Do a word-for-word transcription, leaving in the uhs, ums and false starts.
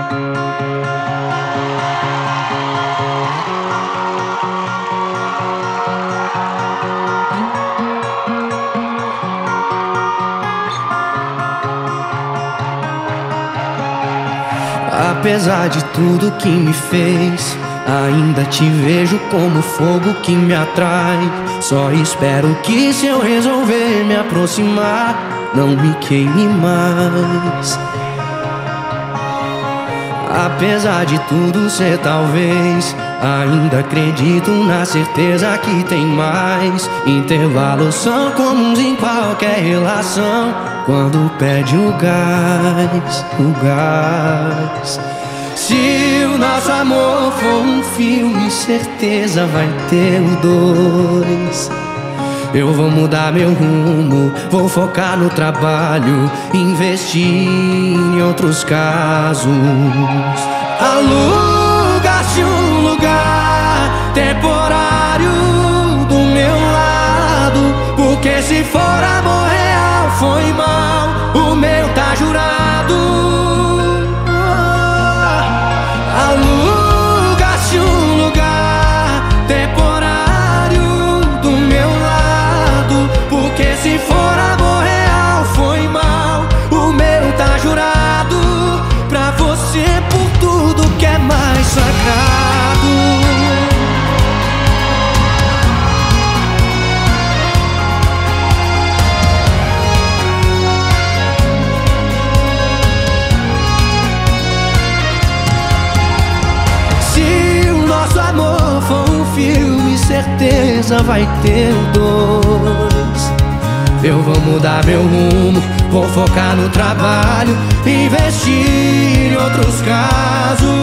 Apesar de tudo que me fez, ainda te vejo como fogo que me atrai. Só espero que se eu resolver me aproximar, não me queime mais. Apesar de tudo ser talvez, ainda acredito na certeza que tem mais. Intervalos são comuns em qualquer relação, quando perde o gás, o gás. Se o nosso amor for um filme, certeza vai ter o dois. Eu vou mudar meu rumo, vou focar no trabalho, investir em outros casos. Aluga-se um lugar temporário do meu lado, porque se for amor real foi mal, o meu tá jurado. Aluga-se um lugar temporário do meu lado, porque se for amor real foi mal, o meu tá jurado. Pra você por tudo que é mais sagrado. Se o nosso amor for um filme, certeza vai ter dois. Eu vou mudar meu rumo, vou focar no trabalho, investir em outros casos.